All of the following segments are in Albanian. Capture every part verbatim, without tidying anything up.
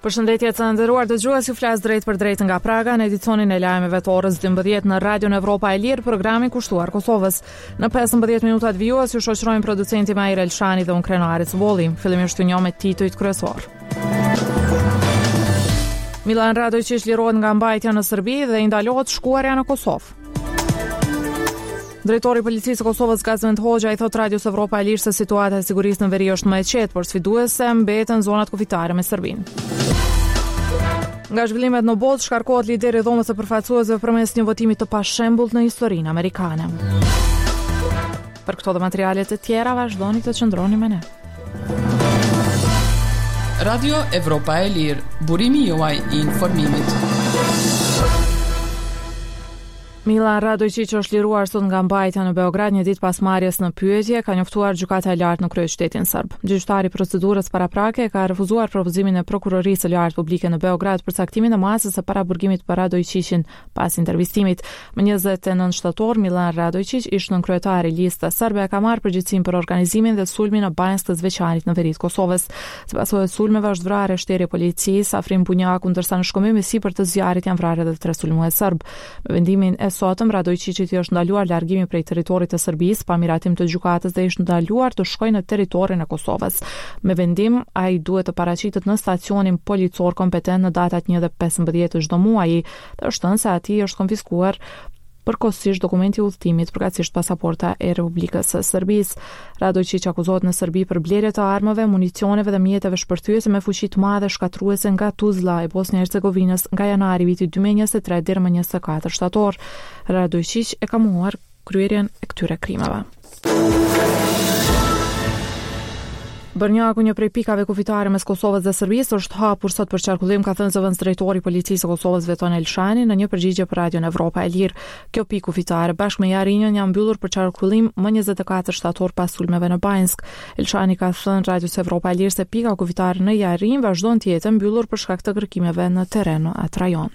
Përshëndetje të nderuar dëgjues, ju flas drejt për drejt nga Praga në edicionin e lajmeve të orës dymbëdhjetë në Radion Evropa e Lirë, programi kushtuar Kosovës. Në pesëmbëdhjetë minuta të vjues ju shoqërojmë producenti Mair Elshani dhe unë Krenarit Volli. Fillimisht ju njoh me titujt kryesor. Milan Radojčić lirohet nga mbajtja në Serbi dhe i ndalohet shkuarja në Kosovë. Drejtori i Policisë së Kosovës Gazvend Hoxha i thot Radios Evropa e Lirë se situata e sigurisë në veri është më e qetë, por sfiduese mbeten zonat kufitare me Serbinë. Nga zhvillimet në botë shkarkohet lideri i dhomës së përfaqësuesve përmes një votimi të pashembullt në historinë amerikane. Për këto dhe materialet e tjera vazhdoni të qëndroni me ne. Radio Evropa e Lirë, burimi juaj i informimit. Milan Radojčić është liruar sot nga mbajtja në Beograd një ditë pas marrjes në pyetje, ka njoftuar gjykata e lartë në kryeqytetin serb. Gjyqtari i procedurës paraprake ka refuzuar propozimin e prokurorisë së lartë publike në Beograd për caktimin e masës së paraburgimit për Radojčićin pas intervistimit. Më njëzet e nëntë shtator, Milan Radojčić, ish nën kryetari i listës serbe, ka marrë përgjegjësinë për organizimin dhe sulmin në Banjsk të Zveçanit në veri të Kosovës. Sipas asoj sulmeve është vrarë shteri i policisë Afrim Bunjaku, ndërsa në shkëmbim sipër të zjarrit janë vrarë edhe tre sulmues serb. Me vendimin e sotëm Radojčićit i është ndaluar largimi prej territorit të Serbisë pa miratim të gjykatës dhe ishte ndaluar të shkojë në territorin e Kosovës. Me vendim, ai duhet të paraqitet në stacionin policor kompetent në datat një dhe pesëmbëdhjetë të çdo muaji, dhe është thënë se atij është konfiskuar përkohësisht dokumenti i udhëtimit, përkatësisht pasaporta e Republikës së Serbisë. Radojčić akuzohet në Serbi për blerje të armëve, municioneve dhe mjeteve shpërthyese me fuqi të madhe shkatruese nga Tuzla e Bosnia e Hercegovinës nga janari vitit dy mijë e njëzet e tre deri më njëzet e katër shtator. Radojčić e ka mohuar kryerjen e këtyre krimeve. Bërnjaku, një prej pikave kufitare mes Kosovës dhe Serbisë, është hapur sot për qarkullim, ka thënë zëvendës drejtori i Policisë së Kosovës Veton Elshani në një përgjigje për Radion Evropa e Lirë. Kjo pikë kufitare bashkë me Jarinjën janë mbyllur për qarkullim më njëzet e katër shtator pas sulmeve në Banjsk. Elshani ka thënë Radios Evropa e Lirë se pika kufitare në Jarinj vazhdon të jetë mbyllur për shkak të kërkimeve në terren në atë rajon.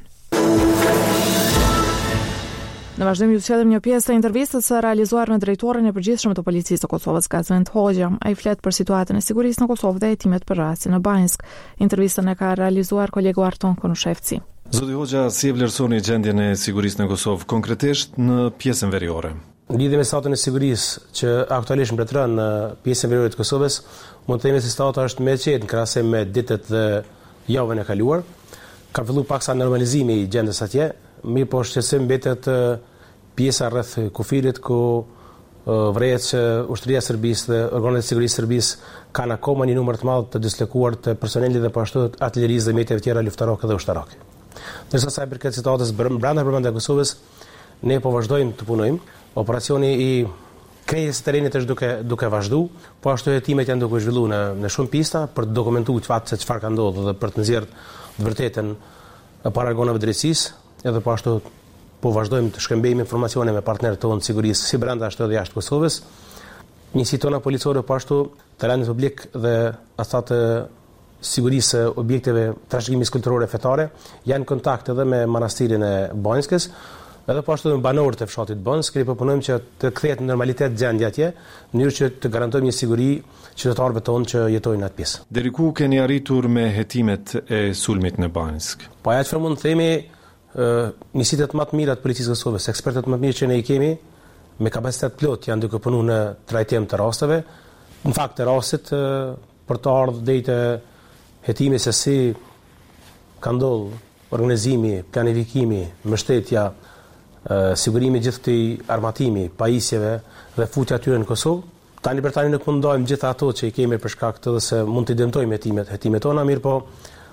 Në vazhdim ju sjellim një pjesë të intervistës së realizuar me drejtorin e përgjithshëm të Policisë së Kosovës Gazvend Hoxha. Ai flet për situatën e sigurisë në Kosovë dhe hetimet për rastin në Banjsk. Intervistën e ka realizuar kolegu Arton Konushevci. Zoti Hoxha, si e vlerësoni gjendjen e sigurisë në Kosovë konkretisht në pjesën veriore? Në lidhje me statun e sigurisë që aktualisht mbretëron në pjesën veriore të Kosovës, mund të themi se stati është më i qetë në krahasim me ditët dhe javën e kaluar. Ka filluar paksa normalizimi i gjendjes atje, mirë po shqetësim mbetet pjesa rreth kufirit ku vrehet që ushtria e Serbisë dhe organet e sigurisë së Serbisë kanë akoma një numër të madh të dislokuar të personelit dhe po ashtu artillerisë dhe mjeteve tjera luftarake dhe ushtarake. Ndërsa sa i përket situatës brenda përmendja Kosovës, ne po vazhdojmë të punojmë. Operacioni i krijimit të terrenit është duke duke vazhduar, po ashtu hetimet janë duke zhvilluar në në shumë pista për të dokumentuar çfarë se çfarë ka ndodhur dhe për të nxjerrë të vërtetën para organeve drejtësisë, edhe po ashtu po vazhdojmë të shkëmbejmë informacione me partnerët tonë të sigurisë si brenda ashtu edhe jashtë Kosovës. Njësi tona policore po ashtu të rëndit publik dhe ata të sigurisë objekteve trashëgimis kulturore fetare janë kontakt edhe me manastirin e Banjskës, edhe po ashtu me banorët e fshatit Banjsk, ne po punojmë që të kthehet në normalitet gjendja atje, në mënyrë që të garantojmë një siguri qytetarëve tonë që jetojnë atë pjesë. Deri ku keni arritur me hetimet e sulmit në Banjsk? Po ajo çfarë mund të themi, njësitet më të mira të Policisë së Kosovës, ekspertët më të mirë që ne i kemi, me kapacitet plot janë duke punuar në trajtim të rasteve. Në fakt të rastit për të ardhur deri te hetimi se si ka ndodhur organizimi, planifikimi, mbështetja, sigurimi gjithë këtij armatimi, pajisjeve dhe futja atyre në Kosovë. Tani për tani nuk mundojmë gjithë ato që i kemi për shkak të se mund të dëmtojmë hetimet, hetimet tona, mirë po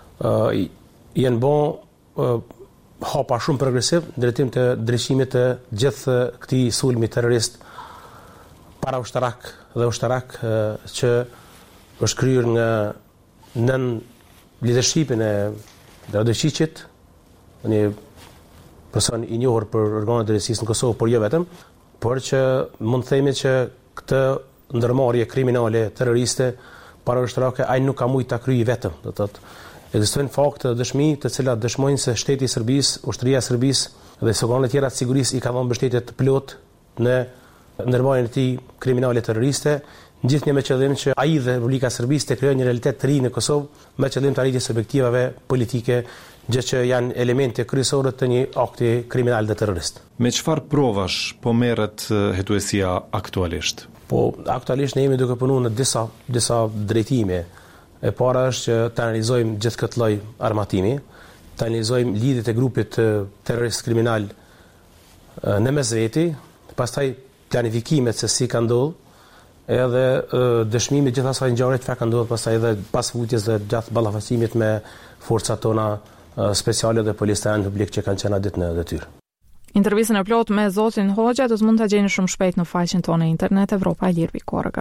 janë bon hapa shumë progresiv në drejtim të drejtimit të gjithë këtij sulmi terrorist para ushtarak dhe ushtarak që është kryer nga nën leadershipin e Radojčićit, një person i njohur për organet e drejtësisë në Kosovë, por jo vetëm, por që mund të themi që këtë ndërmarrje kriminale terroriste para ushtarake ai nuk ka mujt ta kryejë vetëm, do të thotë ekzistojnë fakte dhe dëshmi të cilat dëshmojnë se shteti i Serbisë, ushtria e Serbisë dhe organet tjera të sigurisë i kanë dhënë mbështetje të plot në ndërmarrjen e këtij kriminale terroriste, gjithnjë me qëllim që ai dhe Republika e Serbisë të krijojnë një realitet të ri në Kosovë me qëllim të arritjes së objektivave politike, gjë që janë elemente kryesore të një akti kriminal dhe terrorist. Me çfarë provash po merret hetuesia aktualisht? Po aktualisht ne jemi duke punuar në disa disa drejtime. E para është që të analizojmë gjithë këtë lloj armatimi, të analizojmë lidhjet e grupit terrorist kriminal në mes veti, pastaj planifikimet se si ka ndodhur, edhe dëshmimit gjithë asaj ngjarje çfarë ka ndodhur pastaj edhe pas futjes dhe gjatë ballafaqimit me forcat tona speciale dhe policën publik që kanë qenë ditë në detyrë. Intervistën e plot me zotin Hoxha do të mund ta gjeni shumë shpejt në faqen tonë internet europa e lir pikë org.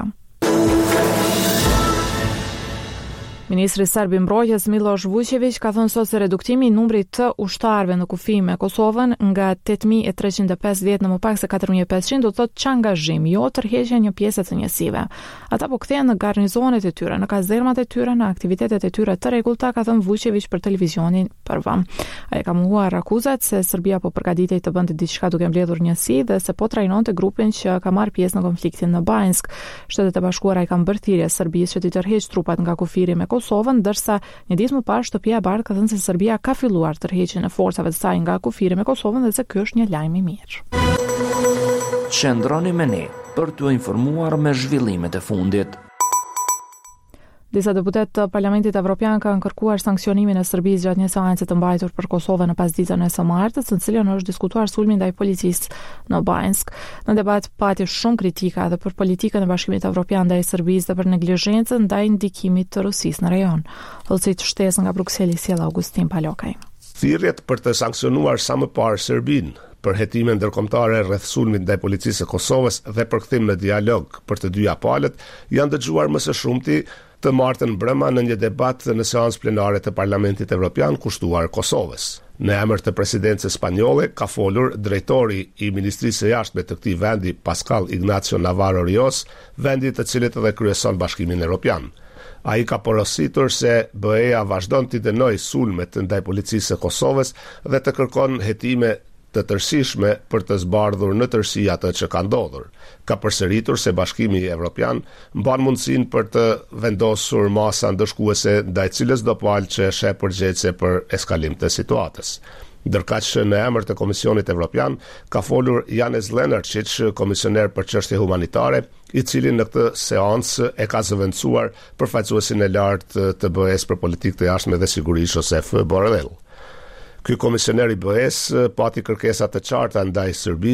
Ministri serb i mbrojtjes Miloš Vučević ka thënë sot se reduktimi i numrit të ushtarëve në kufi me Kosovën nga tetë mijë e treqind e pesëdhjetë në më pak se katër mijë e pesëqind do të thotë çangazhim, jo tërheqje një pjesë të njësive. Ata po kthehen në garnizonet e tyre, në kazermat e tyre, në aktivitetet e tyre të rregullta, ka thënë Vučević për televizionin Prva. Ai ka mohuar akuzat se Serbia po përgatitej të bënte diçka duke mbledhur njësi dhe se po trajnonte grupin që ka marrë pjesë në konfliktin në Banjsk. Shtetet e Bashkuara i kanë bërë thirrje Serbisë që të tërheqë trupat nga kufiri me Kosovën, ndërsa një ditë më parë Shtëpia e Bardhë ka thënë se Serbia ka filluar tërheqjen e forcave të saj nga kufiri me Kosovën dhe se ky është një lajm i mirë. Qëndroni me ne për t'u informuar me zhvillimet e fundit. Disa deputet të Parlamentit Evropian kanë kërkuar sanksionimin e Serbisë gjatë një seance të mbajtur për Kosovën në pasditën e së martës, në cilën është diskutuar sulmi ndaj policisë në Banjsk. Në debat pati shumë kritika edhe për politikën e Bashkimit Evropian ndaj Serbisë dhe për neglizhencën ndaj ndikimit të Rusisë në rajon. Hollësit shtesë nga Brukseli sjell Augustin Palokaj. Thirrjet për të sanksionuar sa më parë Serbinë për hetime ndërkombëtare rreth sulmit ndaj policisë së Kosovës dhe për kthim në dialog për të dyja palët janë dëgjuar më së shumti të martën brëma në një debat në seancë plenare të Parlamentit Evropian kushtuar Kosovës. Në emër të presidencës spanjolle ka folur drejtori i Ministrisë së Jashtme të këtij vendi, Pascal Ignacio Navarro Rios, vendi të cilit edhe kryeson Bashkimin Evropian. Ai ka porositur se B E-ja vazhdon të dënojë sulmet ndaj policisë së Kosovës dhe të kërkon hetime të tërësishme për të zbardhur në tërësi atë që ka ndodhur. Ka përsëritur se Bashkimi Evropian mban mundësinë për të vendosur masa ndëshkuese ndaj cilës do palë që sheh përgjegjëse për eskalim të situatës. Ndërkaq në emër të Komisionit Evropian ka folur Janez Lenarčić, komisioner për çështje humanitare, i cili në këtë seancë e ka zëvendësuar përfaqësuesin e lartë të B E-s për politikë të jashtme dhe sigurisë Josep Borrell. Ky komisioner i B E-s pati kërkesa të qarta ndaj Serbisë